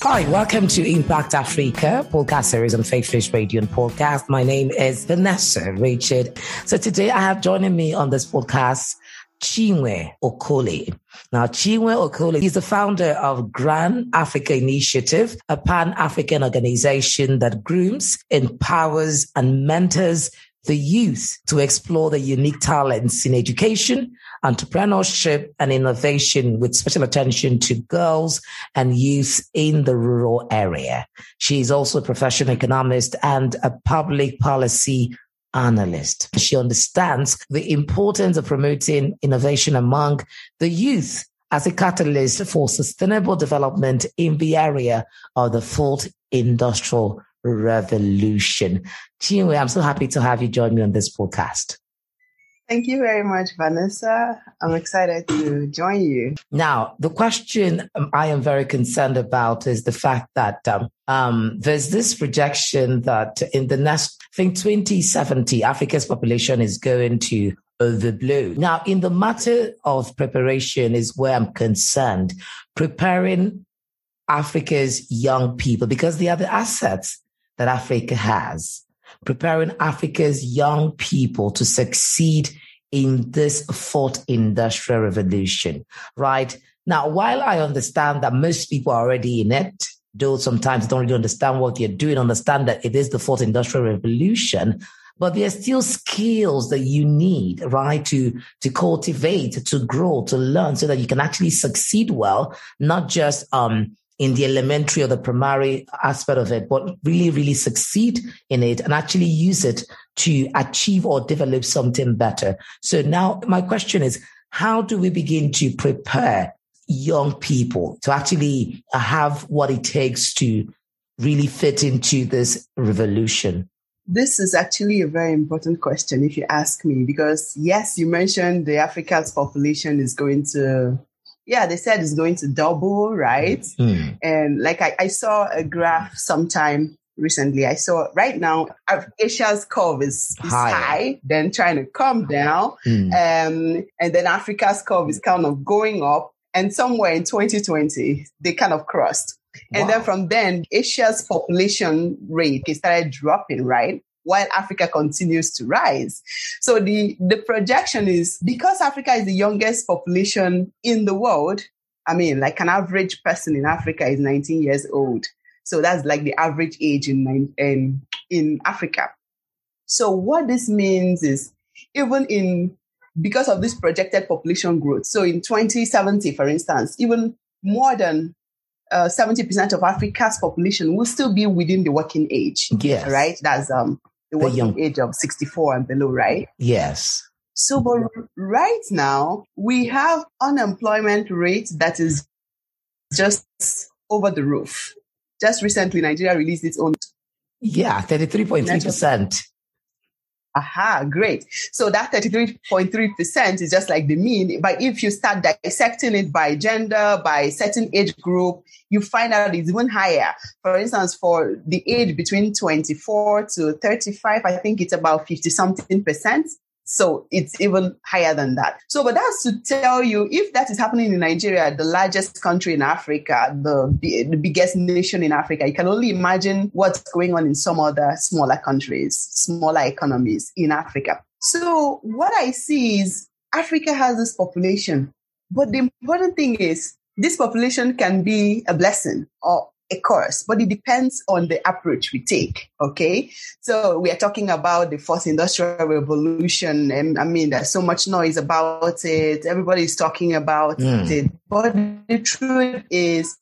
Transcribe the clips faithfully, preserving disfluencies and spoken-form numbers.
Hi, welcome to Impact Africa, podcast series on Faith-Based Radio and Podcast. My name is Vanessa Richard. So today I have joining me on this podcast, Chinwe Okoli. Now, Chinwe Okoli is the founder of Grand Africa Initiative, a pan-African organization that grooms, empowers, and mentors the youth to explore the unique talents in education, entrepreneurship, and innovation, with special attention to girls and youth in the rural area. She is also a professional economist and a public policy analyst. She understands the importance of promoting innovation among the youth as a catalyst for sustainable development in the area of the fourth industrial revolution. Chinwe, I'm so happy to have you join me on this podcast. Thank you very much, Vanessa. I'm excited to join you. Now, the question um, I am very concerned about is the fact that um, um, there's this projection that in the next, I think twenty seventy, Africa's population is going to overblow. Now, in the matter of preparation is where I'm concerned, preparing Africa's young people, because they are the assets that Africa has, preparing Africa's young people to succeed in this fourth industrial revolution, right? Now, while I understand that most people are already in it, though sometimes don't really understand what they're doing, understand that it is the fourth industrial revolution, but there are still skills that you need, right, to, to cultivate, to grow, to learn so that you can actually succeed well, not just, um, in the elementary or the primary aspect of it, but really, really succeed in it and actually use it to achieve or develop something better. So now my question is, how do we begin to prepare young people to actually have what it takes to really fit into this revolution? This is actually a very important question, if you ask me, because yes, you mentioned the Africa's population is going to Yeah, they said it's going to double, right? Mm. And like I, I saw a graph sometime recently. I saw right now, Asia's curve is, is high, then trying to come down. Mm. Um, and then Africa's curve is kind of going up. And somewhere in twenty twenty, they kind of crossed. Wow. And then from then, Asia's population rate started dropping, right? While Africa continues to rise. So the, the projection is, because Africa is the youngest population in the world, I mean, like an average person in Africa is nineteen years old. So that's like the average age in, in, in Africa. So what this means is, even in, because of this projected population growth, so in twenty seventy, for instance, even more than uh, seventy percent of Africa's population will still be within the working age. Yes. Right? That's, um, the working young age of sixty-four and below, right? Yes. So, but right now, we have unemployment rate that is just over the roof. Just recently, Nigeria released its own. Yeah, thirty-three point three percent. Aha, great. So that thirty-three point three percent is just like the mean. But if you start dissecting it by gender, by certain age group, you find out it's even higher. For instance, for the age between twenty-four to thirty-five, I think it's about fifty something percent. So it's even higher than that. So, but that's to tell you, if that is happening in Nigeria, the largest country in Africa, the, the biggest nation in Africa, you can only imagine what's going on in some other smaller countries, smaller economies in Africa. So what I see is Africa has this population, but the important thing is this population can be a blessing or a curse, but it depends on the approach we take. Okay. So we are talking about the fourth industrial revolution. And I mean, there's so much noise about it. Everybody's talking about mm. it. But the truth is,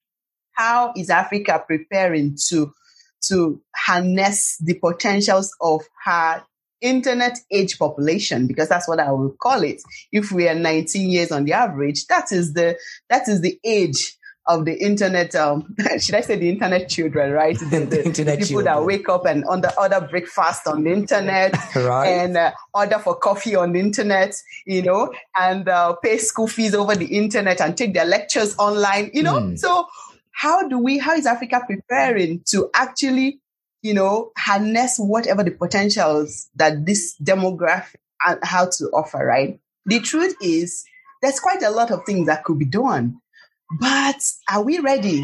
how is Africa preparing to, to harness the potentials of her internet age population? Because that's what I will call it. If we are nineteen years on the average, that is the, that is the age of the internet, um, should I say the internet children, right? The, the, the internet people children that wake up and order, order breakfast on the internet, right. and uh, order for coffee on the internet, you know, and uh, pay school fees over the internet and take their lectures online, you know. Mm. So how do we, how is Africa preparing to actually, you know, harness whatever the potentials that this demographic have to offer, right? The truth is, there's quite a lot of things that could be done. But are we ready?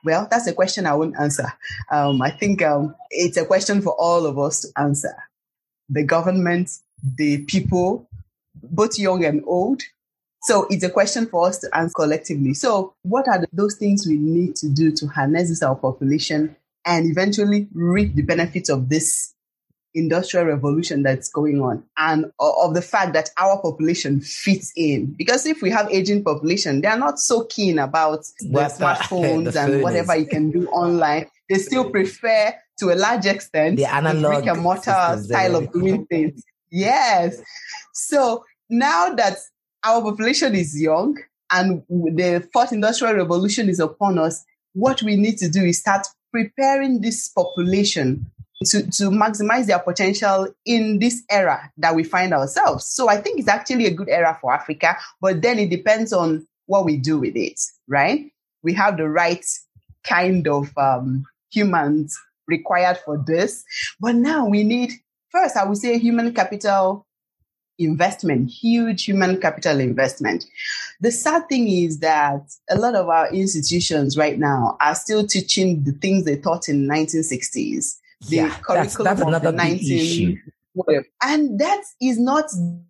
Well, that's a question I won't answer. Um, I think um, it's a question for all of us to answer. The government, the people, both young and old. So it's a question for us to answer collectively. So what are the, those things we need to do to harness this, our population, and eventually reap the benefits of this industrial revolution that's going on, and of the fact that our population fits in? Because if we have aging population, they are not so keen about the what smartphones the and whatever is. you can do online. They still prefer, to a large extent, the analog brick and mortar style of doing things. Yes. So now that our population is young and the fourth industrial revolution is upon us, what we need to do is start preparing this population to, to maximize their potential in this era that we find ourselves. So I think it's actually a good era for Africa, but then it depends on what we do with it, right? We have the right kind of um, humans required for this. But now we need, first, I would say human capital investment, huge human capital investment. The sad thing is that a lot of our institutions right now are still teaching the things they taught in the nineteen sixties. The yeah, curriculum that's, that's of another the big issue. And that is not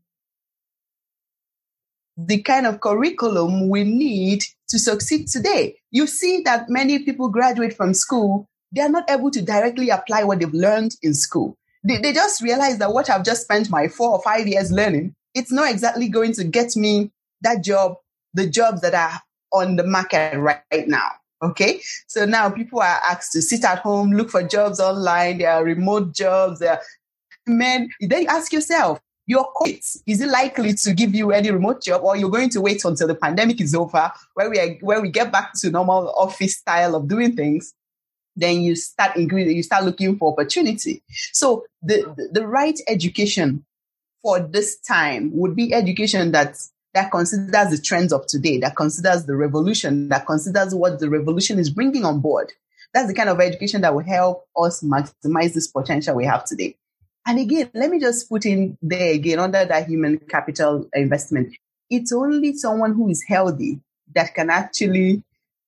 the kind of curriculum we need to succeed today. You see that many people graduate from school, they are not able to directly apply what they've learned in school. They, they just realize that what I've just spent my four or five years learning, it's not exactly going to get me that job, the jobs that are on the market right, right now. Okay. So now people are asked to sit at home, look for jobs online. There are remote jobs. There are men. Then you ask yourself, your coach, is it likely to give you any remote job, or you're going to wait until the pandemic is over, where we are, where we get back to normal office style of doing things? Then you start increasing, you start looking for opportunity. So the, the, the right education for this time would be education that that considers the trends of today, that considers the revolution, that considers what the revolution is bringing on board. That's the kind of education that will help us maximize this potential we have today. And again, let me just put in there again, under that human capital investment, it's only someone who is healthy that can actually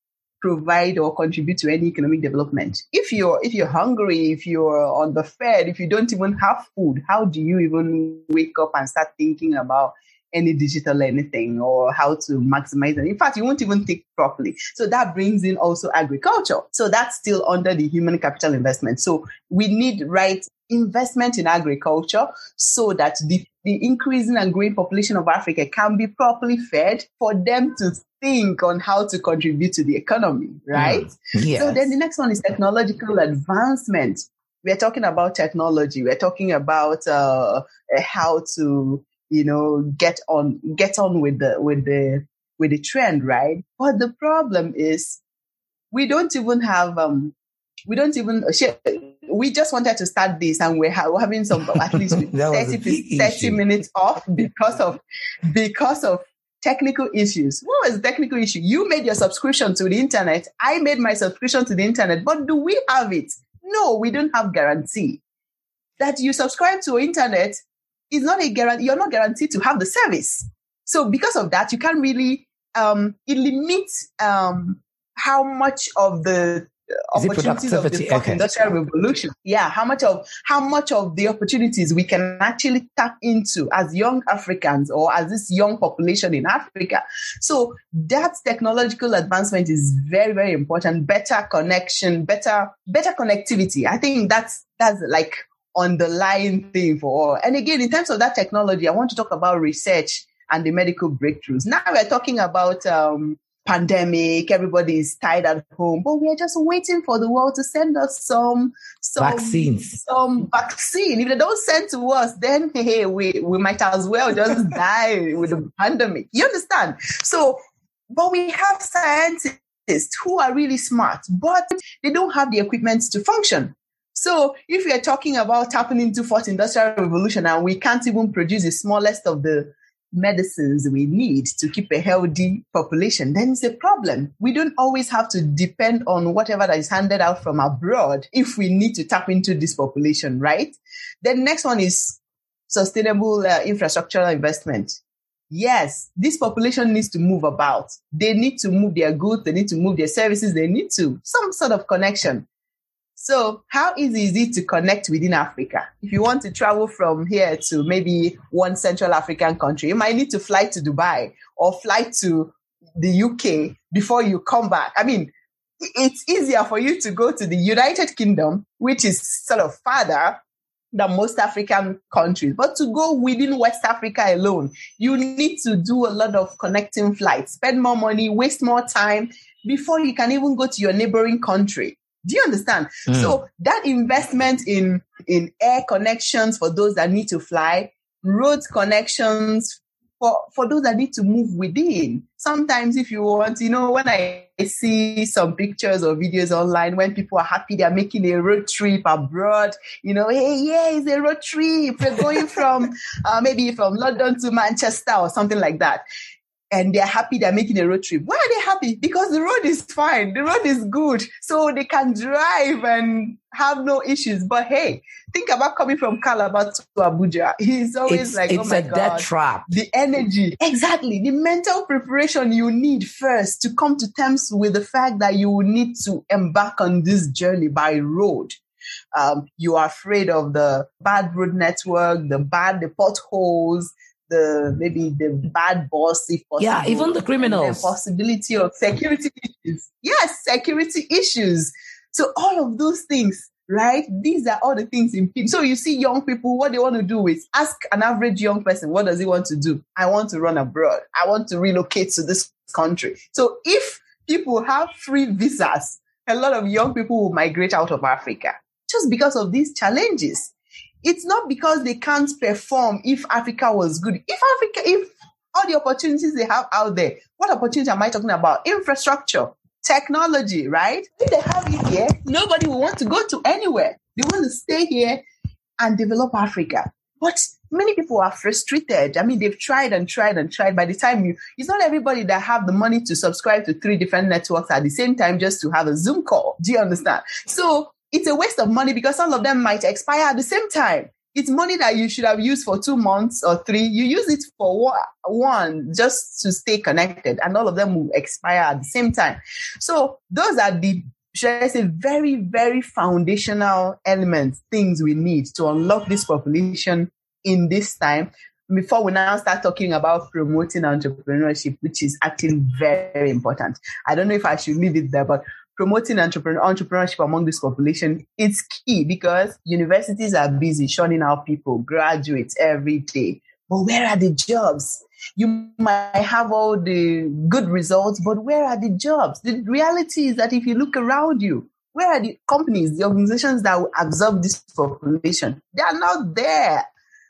provide or contribute to any economic development. If you're if you're hungry, if you're underfed, if you don't even have food, how do you even wake up and start thinking about any digital anything or how to maximize it? In fact, you won't even think properly. So that brings in also agriculture. So that's still under the human capital investment. So we need right investment in agriculture so that the, the increasing and growing population of Africa can be properly fed for them to think on how to contribute to the economy, right? Mm, yes. So then the next one is technological advancement. We're talking about technology. We're talking about uh, how to, you know, get on, get on with the, with the, with the trend, right? But the problem is we don't even have, um, we don't even, we just wanted to start this and we're, ha- we're having some, at least thirty, thirty minutes off because of, because of technical issues. What was the technical issue? You made your subscription to the internet. I made my subscription to the internet, but do we have it? No, we don't have guarantee. That you subscribe to internet is not a guarantee. You're not guaranteed to have the service. So because of that, you can't really, um, it limits um, how much of the opportunities of the okay. industrial revolution. Yeah, how much of how much of the opportunities we can actually tap into as young Africans or as this young population in Africa. So that technological advancement is very, very important. Better connection, better, better connectivity. I think that's that's like underlying thing for all. And again, in terms of that technology, I want to talk about research and the medical breakthroughs. Now we're talking about um pandemic, everybody is tied at home, but we're just waiting for the world to send us some, some vaccines, some vaccine. If they don't send to us, then hey, we, we might as well just die with the pandemic. You understand? So, but we have scientists who are really smart, but they don't have the equipment to function. So if we are talking about tapping into fourth industrial revolution and we can't even produce the smallest of the medicines we need to keep a healthy population, then it's a problem. We don't always have to depend on whatever that is handed out from abroad if we need to tap into this population, right? Then next one is sustainable uh, infrastructural investment. yes, this population needs to move about. They need to move their goods. They need to move their services. They need to some sort of connection. So how easy is it to connect within Africa? If you want to travel from here to maybe one Central African country, you might need to fly to Dubai or fly to the U K before you come back. I mean, it's easier for you to go to the United Kingdom, which is sort of farther than most African countries. But to go within West Africa alone, you need to do a lot of connecting flights, spend more money, waste more time before you can even go to your neighboring country. Do you understand? Mm. So that investment in, in air connections for those that need to fly, road connections for, for those that need to move within. Sometimes if you want, you know, when I see some pictures or videos online when people are happy they're making a road trip abroad, you know, hey, yeah, it's a road trip. We're going from uh, maybe from London to Manchester or something like that. And they're happy they're making a road trip. Why are they happy? Because the road is fine. The road is good. So they can drive and have no issues. But hey, think about coming from Calabar to Abuja. He's always it's, like, it's oh my a God. Death trap. The energy. Exactly. The mental preparation you need first to come to terms with the fact that you will need to embark on this journey by road. Um, you are afraid of the bad road network, the bad, the potholes, the maybe the bad boss, if possible. Yeah, even the criminals. The possibility of security issues. Yes, security issues. So all of those things, right? These are all the things in people. So you see young people, what they want to do is ask an average young person, what does he want to do? I want to run abroad. I want to relocate to this country. So if people have free visas, a lot of young people will migrate out of Africa just because of these challenges. It's not because they can't perform if Africa was good. If Africa, if all the opportunities they have out there, what opportunity am I talking about? Infrastructure, technology, right? If they have it here, nobody will want to go to anywhere. They want to stay here and develop Africa. But many people are frustrated. I mean, they've tried and tried and tried. By the time you, it's not everybody that have the money to subscribe to three different networks at the same time just to have a Zoom call. Do you understand? So it's a waste of money because some of them might expire at the same time. It's money that you should have used for two months or three. You use it for one just to stay connected, and all of them will expire at the same time. So those are the, should I say, very, very foundational elements, things we need to unlock this population in this time. Before we now start talking about promoting entrepreneurship, which is actually very important. I don't know if I should leave it there, but promoting entrepreneur, entrepreneurship among this population, it's key because universities are busy churning out people, graduates every day. But where are the jobs? You might have all the good results, but where are the jobs? The reality is that if you look around you, where are the companies, the organizations that will absorb this population? They are not there.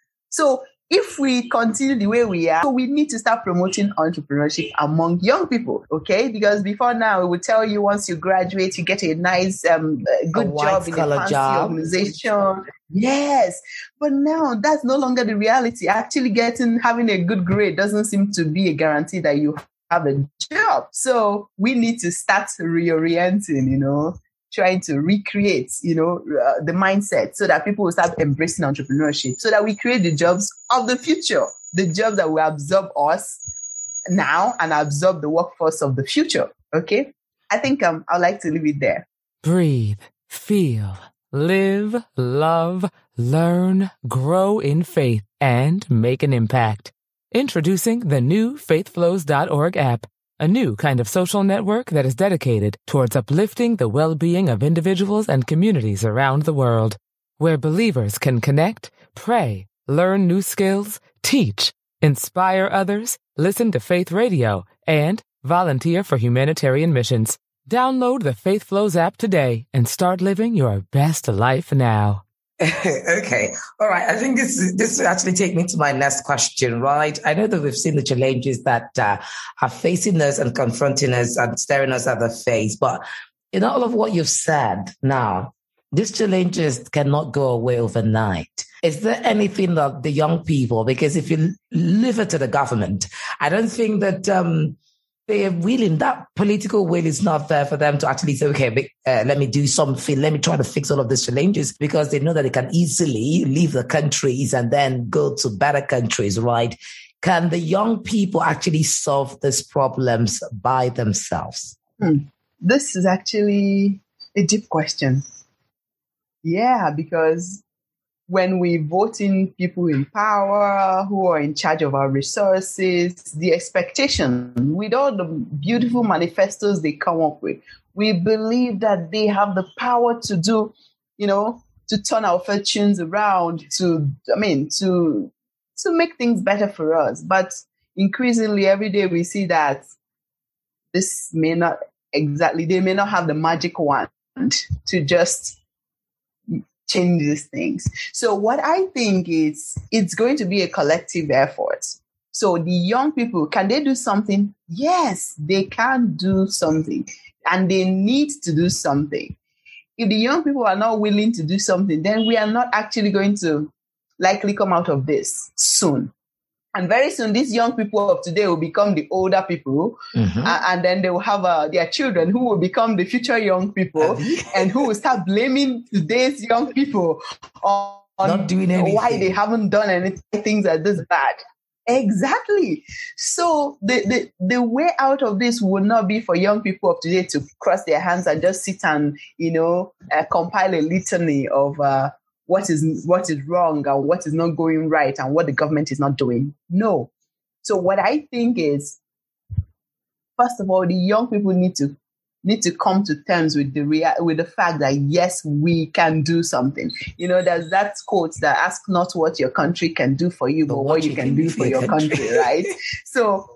So if we continue the way we are, so we need to start promoting entrepreneurship among young people, okay? Because before now, we would tell you once you graduate, you get a nice, um, good a job in a fancy job. organization. Yes. But now that's no longer the reality. Actually getting, having a good grade doesn't seem to be a guarantee that you have a job. So we need to start reorienting, you know, trying to recreate, you know, uh, the mindset so that people will start embracing entrepreneurship, so that we create the jobs of the future, the jobs that will absorb us now and absorb the workforce of the future. Okay. I think um, I'd like to leave it there. Breathe, feel, live, love, learn, grow in faith, and make an impact. Introducing the new faith flows dot org app. A new kind of social network that is dedicated towards uplifting the well-being of individuals and communities around the world, where believers can connect, pray, learn new skills, teach, inspire others, listen to faith radio, and volunteer for humanitarian missions. Download the Faith Flows app today and start living your best life now. Okay. All right. I think this this will actually take me to my next question, right? I know that we've seen the challenges that uh, are facing us and confronting us and staring us at the face. But in all of what you've said now, these challenges cannot go away overnight. Is there anything that the young people, because if you leave it to the government, I don't think that um, they are willing, that political will is not there for them to actually say, okay, uh, let me do something. Let me try to fix all of these challenges, because they know that they can easily leave the countries and then go to better countries, right? can the young people actually solve these problems by themselves? Hmm. This is actually a deep question. Yeah, because when we vote in people in power who are in charge of our resources, the expectation with all the beautiful manifestos they come up with, we believe that they have the power to do, you know, to turn our fortunes around, to, I mean, to, to make things better for us. But increasingly, every day we see that this may not exactly, they may not have the magic wand to just change these things. So what I think is it's going to be a collective effort. So the young people, can they do something? Yes, they can do something, and they need to do something. If the young people are not willing to do something, then we are not actually going to likely come out of this soon. And very soon, these young people of today will become the older people, mm-hmm. uh, and then they will have uh, their children who will become the future young people, and who will start blaming today's young people on, Not doing anything. Why they haven't done anything, things are this bad. Exactly. So the, the, the way out of this would not be for young people of today to cross their hands and just sit and, you know, uh, compile a litany of uh, what is what is wrong and what is not going right and what the government is not doing. No. So what I think is, first of all, the young people need to need to come to terms with the rea- with the fact that yes, we can do something. You know, there's that quote that ask not what your country can do for you, but, but what, what you can, can do for your country, country right? So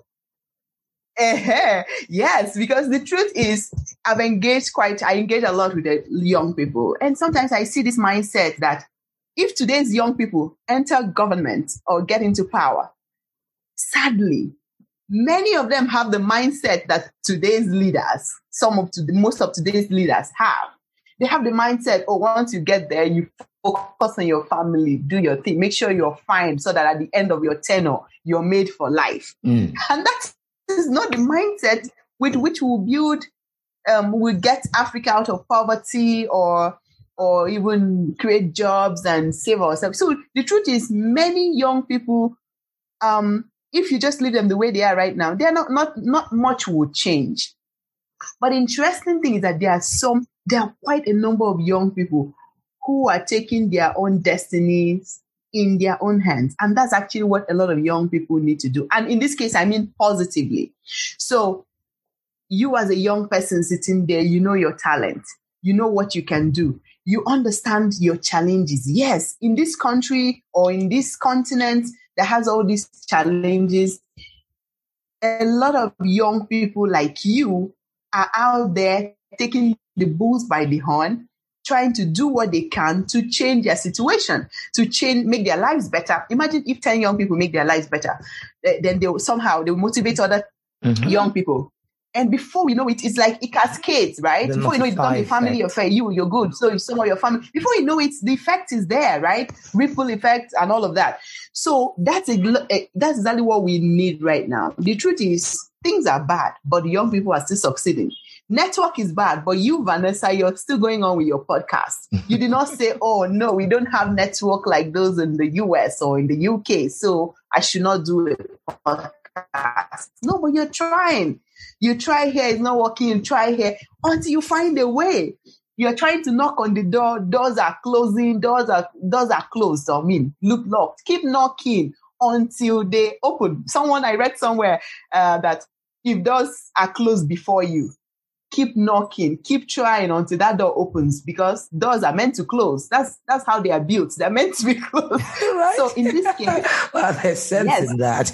Uh, yes, because the truth is, I've engaged quite, I engage a lot with the young people. And sometimes I see this mindset that if today's young people enter government or get into power, sadly, many of them have the mindset that today's leaders, some of the most of today's leaders have. They have the mindset, oh, once you get there, you focus on your family, do your thing, make sure you're fine so that at the end of your tenure, you're made for life. Mm. And that's is not the mindset with which we'll build, um, we'll get Africa out of poverty or or even create jobs and save ourselves. So the truth is, many young people, um, if you just leave them the way they are right now, they're not not not much will change. But the interesting thing is that there are some, there are quite a number of young people who are taking their own destinies in their own hands. And that's actually what a lot of young people need to do. And in this case, I mean positively. So you as a young person sitting there, you know your talent. You know what you can do. You understand your challenges. Yes, in this country or in this continent that has all these challenges, a lot of young people like you are out there taking the bulls by the horn, trying to do what they can to change their situation, to change, make their lives better. Imagine if ten young people make their lives better, then they will somehow they will motivate other mm-hmm. young people. And before we know it, it's like it cascades, right? The before you know it, it becomes a family effect. affair. You, you're good. So some of your family, before you know it, the effect is there, right? Ripple effect and all of that. So that's a, that's exactly what we need right now. The truth is, things are bad, but the young people are still succeeding. Network is bad, but you, Vanessa, you're still going on with your podcast. You did not say, oh, no, we don't have network like those in the U S or in the U K, so I should not do a podcast. No, but you're trying. You try here, it's not working, you try here, until you find a way. You're trying to knock on the door, doors are closing, doors are doors are closed, I mean, look locked. Keep knocking until they open. Someone, I read somewhere uh, that if doors are closed before you, keep knocking, keep trying until that door opens, because doors are meant to close. That's that's how they are built. They're meant to be closed. Right? So in this case, well, there's sense yes. in that.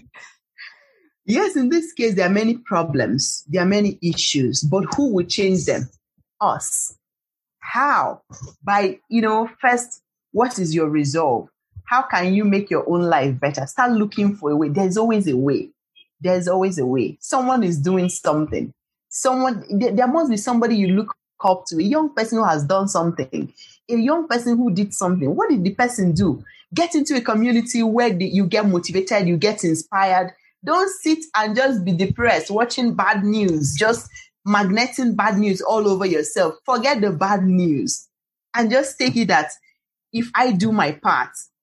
Yes, in this case, there are many problems. There are many issues, but who will change them? Us. How? By, you know, first, what is your resolve? How can you make your own life better? Start looking for a way. There's always a way. There's always a way. Someone is doing something. Someone, there must be somebody you look up to, a young person who has done something, a young person who did something. What did the person do? Get into a community where the, you get motivated, you get inspired. Don't sit and just be depressed, watching bad news, just magneting bad news all over yourself. Forget the bad news and just take it that if I do my part,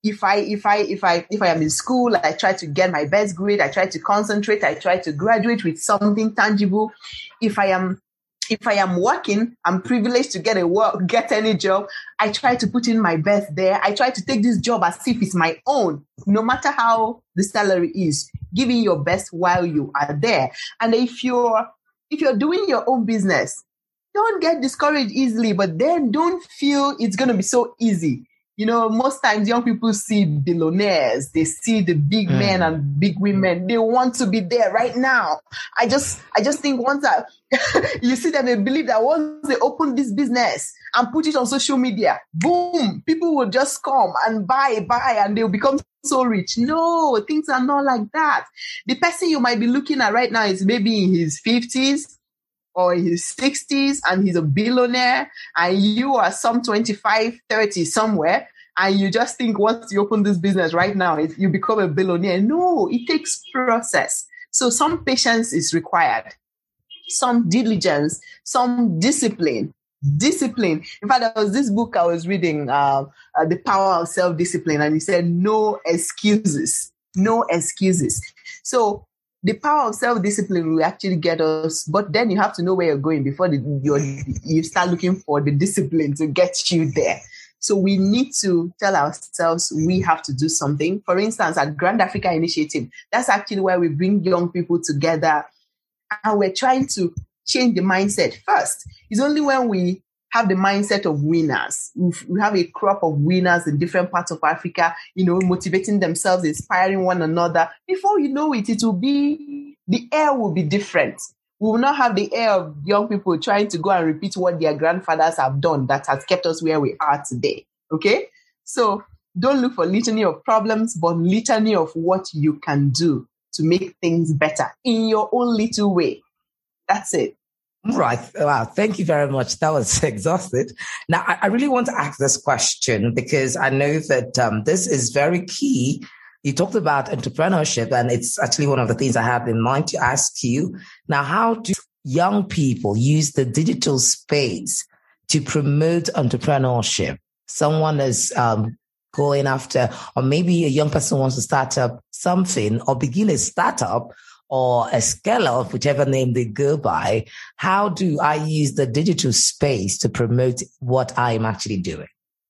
If I, if I, if I, if I am in school, I try to get my best grade. I try to concentrate. I try to graduate with something tangible. If I am, if I am working, I'm privileged to get a work, get any job. I try to put in my best there. I try to take this job as if it's my own, no matter how the salary is, giving your best while you are there. And if you're, if you're doing your own business, don't get discouraged easily, but then don't feel it's going to be so easy. You know, most times young people see billionaires, they see the big mm. men and big women. They want to be there right now. I just, I just think once that you see them, they believe that once they open this business and put it on social media, boom, people will just come and buy, buy, and they'll become so rich. No, things are not like that. The person you might be looking at right now is maybe in his fifties or his sixties, and he's a billionaire, and you are some twenty-five, thirty somewhere, and you just think once you open this business right now, it, you become a billionaire. No, it takes process. So some patience is required, some diligence, some discipline. Discipline. In fact, there was this book I was reading, uh, uh, The Power of Self-Discipline, and he said, no excuses, no excuses. So the power of self-discipline will actually get us, but then you have to know where you're going before the, you're, you start looking for the discipline to get you there. So we need to tell ourselves we have to do something. For instance, at Grand Africa Initiative, that's actually where we bring young people together, and we're trying to change the mindset first. It's only when we have the mindset of winners. We have a crop of winners in different parts of Africa, you know, motivating themselves, inspiring one another. Before you know it, it will be, the air will be different. We will not have the air of young people trying to go and repeat what their grandfathers have done that has kept us where we are today. Okay? So don't look for litany of problems, but litany of what you can do to make things better in your own little way. That's it. Right. Wow. Thank you very much. That was exhausted. Now, I, I really want to ask this question because I know that um, this is very key. You talked about entrepreneurship, and it's actually one of the things I had in mind to ask you. Now, how do young people use the digital space to promote entrepreneurship? Someone is um, going after, or maybe a young person wants to start up something or begin a startup or a scale-up, whichever name they go by. How do I use the digital space to promote what I'm actually doing?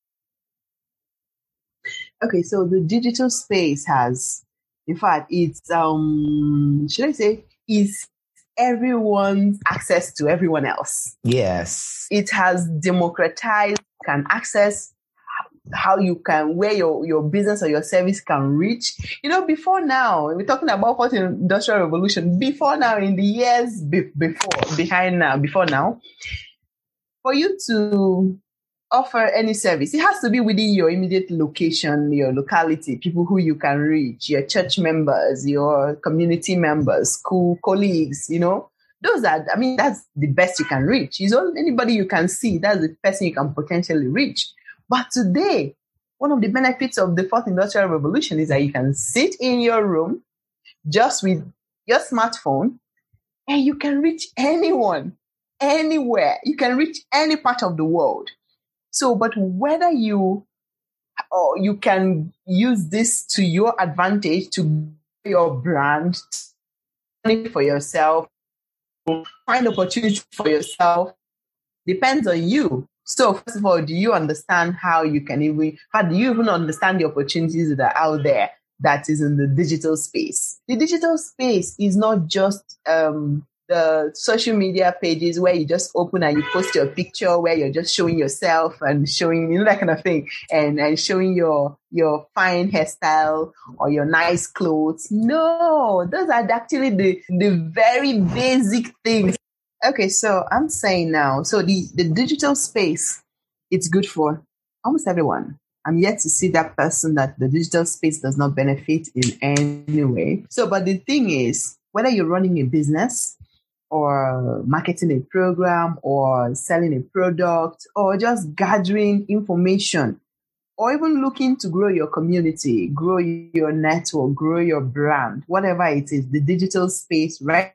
Okay, so the digital space has, in fact, it's, um, should I say, is everyone's access to everyone else. Yes. It has democratized, can access how you can, where your, your business or your service can reach. You know, before now, we're talking about what industrial revolution, before now, in the years be, before, behind now, before now, for you to offer any service, it has to be within your immediate location, your locality, people who you can reach, your church members, your community members, school colleagues, you know. Those are, I mean, that's the best you can reach. It's all, anybody you can see, that's the person you can potentially reach. But today, one of the benefits of the fourth industrial revolution is that you can sit in your room just with your smartphone and you can reach anyone, anywhere. You can reach any part of the world. So, but whether you, or you can use this to your advantage to grow your brand, for yourself, find opportunity for yourself, depends on you. So first of all, do you understand how you can even, how do you even understand the opportunities that are out there that is in the digital space? The digital space is not just um, the social media pages where you just open and you post your picture, where you're just showing yourself and showing, you know, that kind of thing, and, and showing your, your fine hairstyle or your nice clothes. No, those are actually the, the very basic things. Okay, so I'm saying now, so the, the digital space, it's good for almost everyone. I'm yet to see that person that the digital space does not benefit in any way. So, but the thing is, whether you're running a business or marketing a program or selling a product or just gathering information or even looking to grow your community, grow your network, grow your brand, whatever it is, the digital space right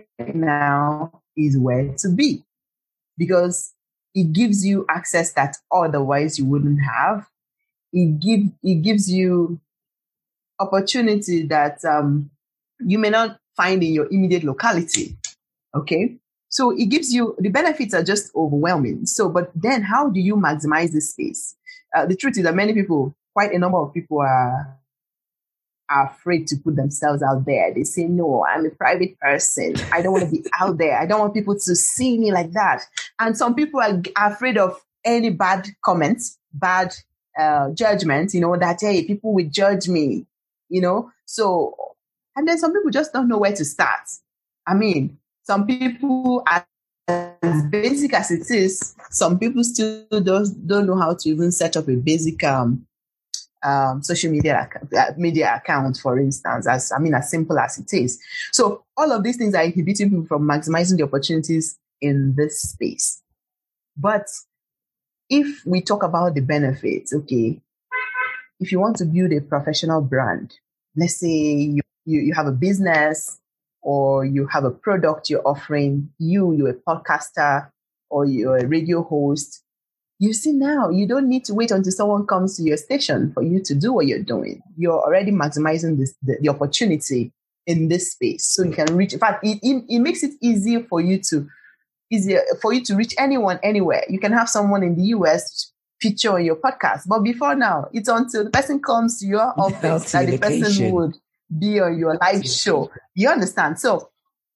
now is where to be, because it gives you access that otherwise you wouldn't have. it give it gives you opportunity that um, you may not find in your immediate locality. Okay, so it gives you, the benefits are just overwhelming. So, but then how do you maximize this space? Uh, the truth is that many people, quite a number of people are, are afraid to put themselves out there. They say, no, I'm a private person. I don't want to be out there. I don't want people to see me like that. And some people are afraid of any bad comments, bad uh, judgment, you know, that, hey, people will judge me, you know. So, and then some people just don't know where to start. I mean, some people, as basic as it is, some people still don't, don't know how to even set up a basic um, um, social media uh, media account, for instance. As I mean, as simple as it is. So all of these things are inhibiting people from maximizing the opportunities in this space. But if we talk about the benefits, okay, if you want to build a professional brand, let's say you, you, you have a business, or you have a product you're offering, you, you're a podcaster or you're a radio host, you see now, you don't need to wait until someone comes to your station for you to do what you're doing. You're already maximizing this, the, the opportunity in this space. So you can reach, in fact, it, it, it makes it easier for you to, easier for you to reach anyone, anywhere. You can have someone in the U S feature on your podcast. But before now, it's until the person comes to your office that the person would be on your live show. You understand? So,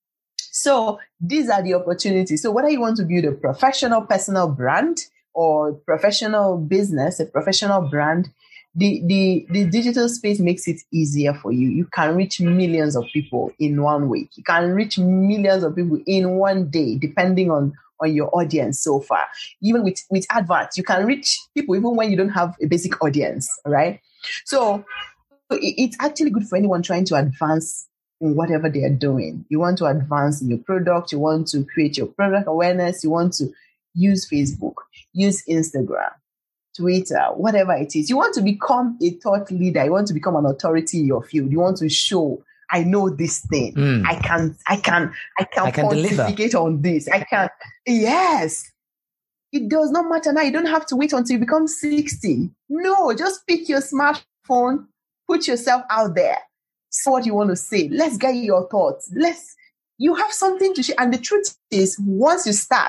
so these are the opportunities. So whether you want to build a professional personal brand or professional business, a professional brand, the, the, the digital space makes it easier for you. You can reach millions of people in one week. You can reach millions of people in one day, depending on, on your audience so far. Even with, with adverts, you can reach people even when you don't have a basic audience, right? So it's actually good for anyone trying to advance in whatever they are doing. You want to advance in your product. You want to create your product awareness. You want to use Facebook, use Instagram, Twitter, whatever it is. You want to become a thought leader. You want to become an authority in your field. You want to show, I know this thing. Mm. I can, I can, I can, I can pontificate deliver on this. I can. Yes. It does not matter now. You don't have to wait until you become sixty. No, just pick your smartphone, put yourself out there. Say what you want to say. Let's get your thoughts. Let's, you have something to share. And the truth is, once you start,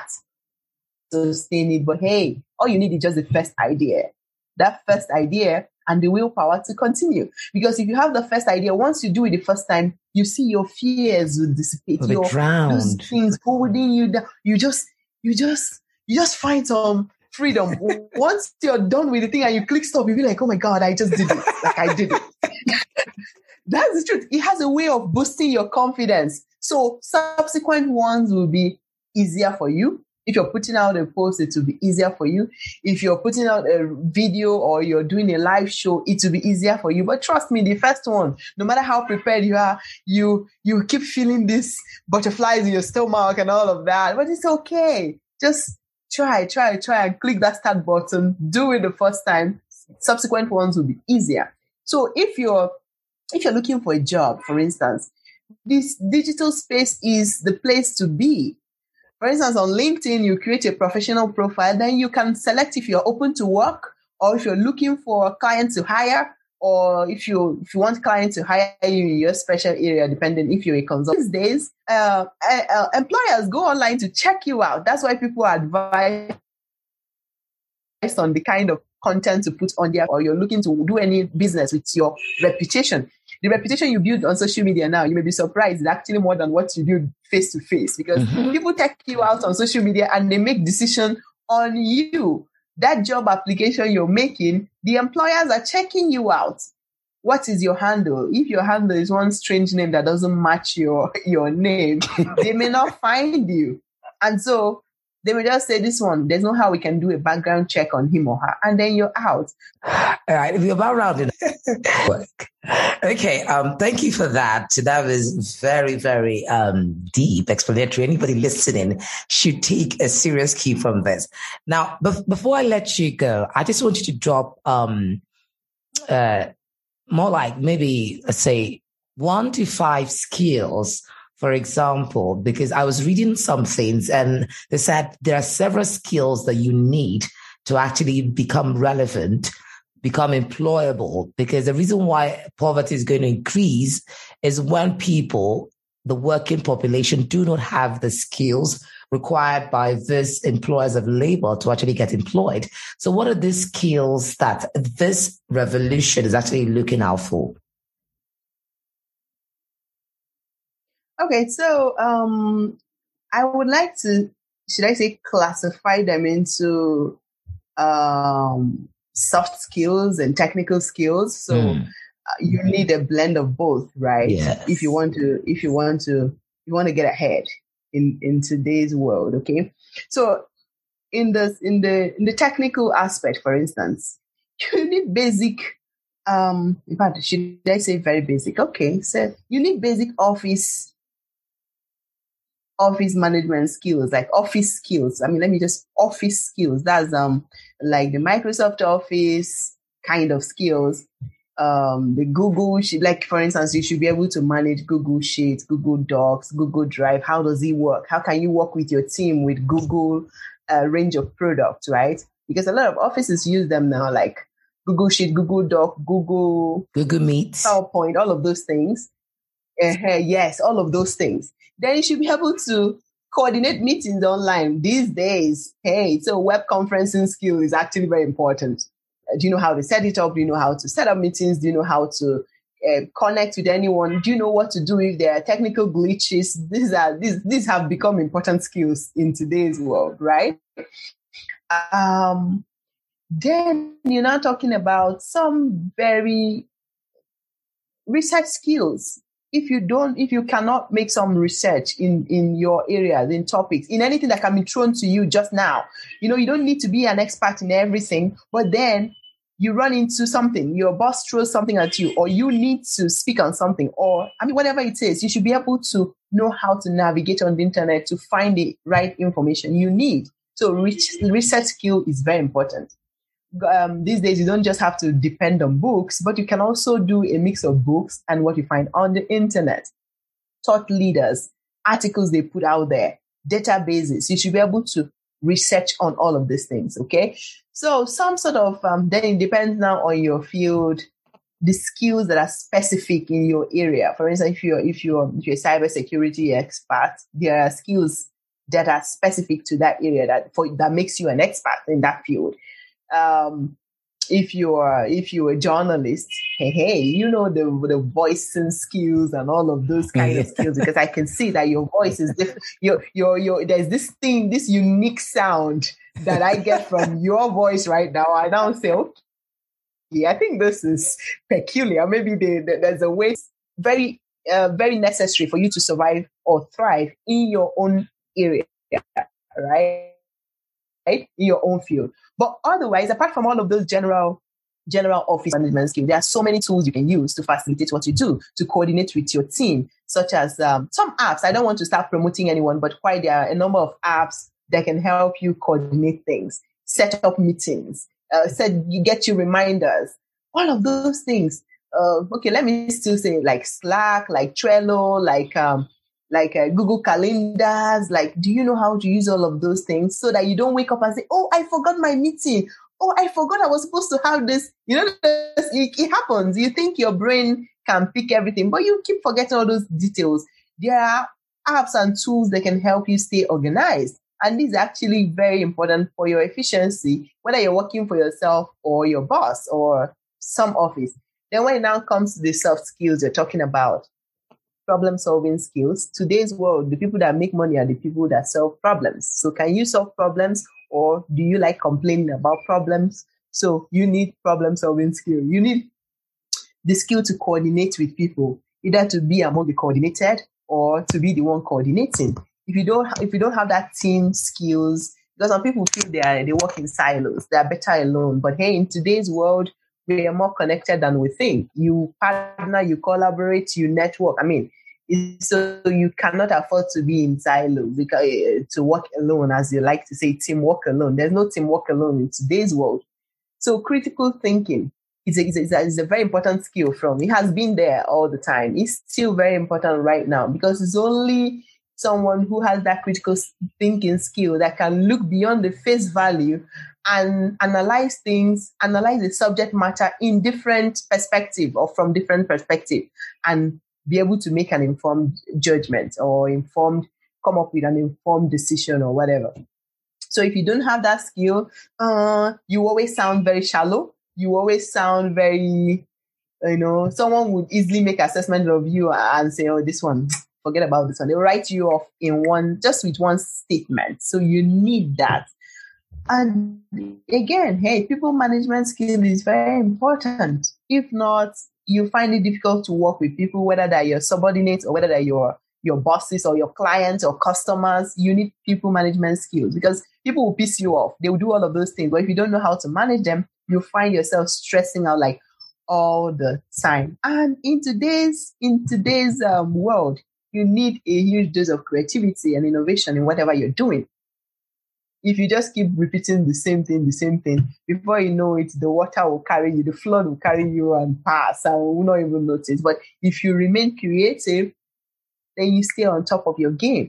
sustain it. But hey, all you need is just the first idea. That first idea and the willpower to continue. Because if you have the first idea, once you do it the first time, you see your fears will dissipate. Will your drowned. Those things holding you down. You just, you just, you just find some freedom. Once you're done with the thing and you click stop, you'll be like, oh my God, I just did it. Like I did it. That's the truth. It has a way of boosting your confidence. So subsequent ones will be easier for you. If you're putting out a post, it will be easier for you. If you're putting out a video or you're doing a live show, it will be easier for you. But trust me, the first one, no matter how prepared you are, you, you keep feeling this butterflies in your stomach and all of that. But it's okay. Just try, try, try and click that start button. Do it the first time. Subsequent ones will be easier. So if you're, if you're looking for a job, for instance, this digital space is the place to be. For instance, on LinkedIn, you create a professional profile, then you can select if you're open to work or if you're looking for a client to hire, or if you if you want clients to hire you in your special area, depending if you're a consultant. These days, uh, uh, employers go online to check you out. That's why people are advised on the kind of content to put on there, or you're looking to do any business with your reputation. The reputation you build on social media now, you may be surprised, it's actually more than what you do face to face, because mm-hmm. people check you out on social media and they make decisions on you. That job application you're making, the employers are checking you out. What is your handle? If your handle is one strange name that doesn't match your, your name, they may not find you. And so they may just say, this one, there's no how we can do a background check on him or her. And then you're out. All right. We're about rounding work. Okay. Um, thank you for that. That was very, very um, deep explanatory. Anybody listening should take a serious key from this. Now, be- before I let you go, I just want you to drop um, uh, more like maybe, let's say, one to five skills. For example, because I was reading some things and they said there are several skills that you need to actually become relevant become employable, because the reason why poverty is going to increase is when people, the working population, do not have the skills required by these employers of labor to actually get employed. So what are the skills that this revolution is actually looking out for? Okay, so um, I would like to, should I say, classify them into um, soft skills and technical skills. So mm. uh, you need a blend of both, right? Yes. If you want to, if you want to, you want to get ahead in, in today's world. Okay. So in the, in the, in the technical aspect, for instance, you need basic, um, in fact, should I say very basic? Okay. So you need basic office office management skills, like office skills. I mean, let me just office skills. That's um like the Microsoft Office kind of skills. Um, the Google, like for instance, you should be able to manage Google Sheets, Google Docs, Google Drive. How does it work? How can you work with your team with Google uh, range of products, right? Because a lot of offices use them now, like Google Sheet, Google Doc, Google Google Meet, PowerPoint, all of those things. Uh, yes, all of those things. Then you should be able to coordinate meetings online these days. Hey, so web conferencing skill is actually very important. Uh, do you know how to set it up? Do you know how to set up meetings? Do you know how to uh, connect with anyone? Do you know what to do if there are technical glitches? These are these these have become important skills in today's world, right? Um, then you're now talking about some very research skills. If you don't, if you cannot make some research in, in your areas, in topics, in anything that can be thrown to you just now, you know, you don't need to be an expert in everything, but then you run into something, your boss throws something at you, or you need to speak on something, or, I mean, whatever it is, you should be able to know how to navigate on the internet to find the right information you need. So research skill is very important. Um, these days, you don't just have to depend on books, but you can also do a mix of books and what you find on the internet. Thought leaders, articles they put out there, databases. You should be able to research on all of these things, okay? So some sort of, um, then it depends now on your field, the skills that are specific in your area. For instance, if you're, if you're, if you're a cybersecurity expert, there are skills that are specific to that area that, for, that makes you an expert in that field. Um, if you're if you're a journalist, hey, hey, you know the the voicing skills and all of those kind of skills, because I can see that your voice is different. Your your your there's this thing, this unique sound that I get from your voice right now. I now say, okay, I think this is peculiar. Maybe they, they, there's a way very uh, very necessary for you to survive or thrive in your own area, right? Right? In your own field. But otherwise, apart from all of those general general office management skills, there are so many tools you can use to facilitate what you do, to coordinate with your team, such as um, some apps. I don't want to start promoting anyone, but quite there are a number of apps that can help you coordinate things, set up meetings, uh, set, you get you reminders, all of those things. Uh, okay, let me still say like Slack, like Trello, like um, like uh, Google Calendars. Like, do you know how to use all of those things so that you don't wake up and say, oh, I forgot my meeting. Oh, I forgot I was supposed to have this. You know, it, it happens. You think your brain can pick everything, but you keep forgetting all those details. There are apps and tools that can help you stay organized. And this is actually very important for your efficiency, whether you're working for yourself or your boss or some office. Then when it now comes to the soft skills you're talking about, problem-solving skills. Today's world, the people that make money are the people that solve problems. So can you solve problems, or do you like complaining about problems? So you need problem-solving skill. You need the skill to coordinate with people, either to be among the coordinated or to be the one coordinating. If you don't, if you don't have that team skills, because some people feel they are they work in silos, they are better alone. But hey, in today's world, we are more connected than we think. You partner, you collaborate, you network. I mean, so you cannot afford to be in silos, because uh, to work alone, as you like to say, teamwork alone. There's no teamwork alone in today's world. So critical thinking is a, is a, is a very important skill from, it has been there all the time. It's still very important right now, because it's only someone who has that critical thinking skill that can look beyond the face value and analyze things, analyze the subject matter in different perspective or from different perspective, and be able to make an informed judgment or informed, come up with an informed decision or whatever. So if you don't have that skill, uh, you always sound very shallow. You always sound very, you know, someone would easily make assessment of you and say, oh, this one, forget about this one. They'll write you off in one, just with one statement. So you need that. And again, hey, people management skill is very important. If not, you find it difficult to work with people, whether they're your subordinates or whether they're your, your bosses or your clients or customers. You need people management skills because people will piss you off. They will do all of those things. But if you don't know how to manage them, you find yourself stressing out like all the time. And in today's, in today's um, world, you need a huge dose of creativity and innovation in whatever you're doing. If you just keep repeating the same thing, the same thing, before you know it, the water will carry you, the flood will carry you and pass, and will not even notice. But if you remain creative, then you stay on top of your game.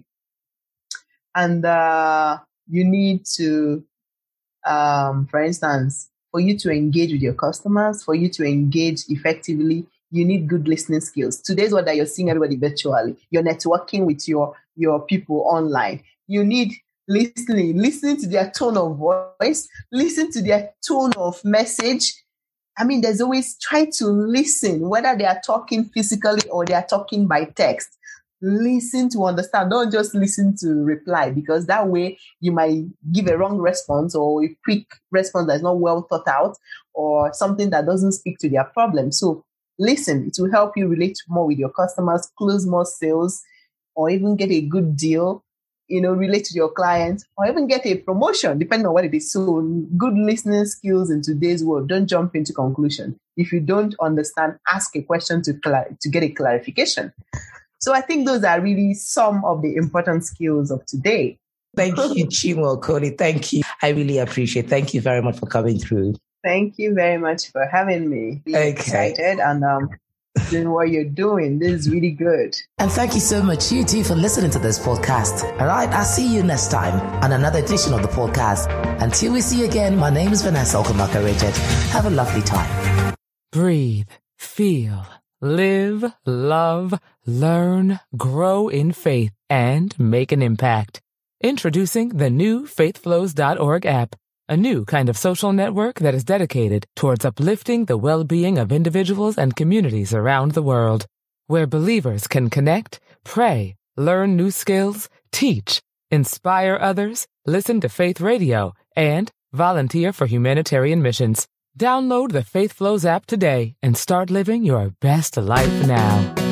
And uh, you need to, um, for instance, for you to engage with your customers, for you to engage effectively, you need good listening skills. Today's what that you're seeing everybody virtually. You're networking with your, your people online. You need listening, listening to their tone of voice, listen to their tone of message. I mean, there's always try to listen, whether they are talking physically or they are talking by text. Listen to understand. Don't just listen to reply, because that way you might give a wrong response or a quick response that's not well thought out or something that doesn't speak to their problem. So listen. It will help you relate more with your customers, close more sales, or even get a good deal, you know, relate to your clients, or even get a promotion, depending on what it is. So good listening skills in today's world. Don't jump into conclusion. If you don't understand, ask a question to clar- to get a clarification. So I think those are really some of the important skills of today. Thank you, Chinwe Okoli. Thank you. I really appreciate it. Thank you very much for coming through. Thank you very much for having me. Be okay. excited and um, doing what you're doing. This is really good. And thank you so much, you too, for listening to this podcast. All right, I'll see you next time on another edition of the podcast. Until we see you again, my name is Vanessa Okomaka-Richard. Have a lovely time. Breathe, feel, live, love, learn, grow in faith, and make an impact. Introducing the new faith flows dot org app, a new kind of social network that is dedicated towards uplifting the well-being of individuals and communities around the world, where believers can connect, pray, learn new skills, teach, inspire others, listen to faith radio, and volunteer for humanitarian missions. Download the Faith Flows app today and start living your best life now.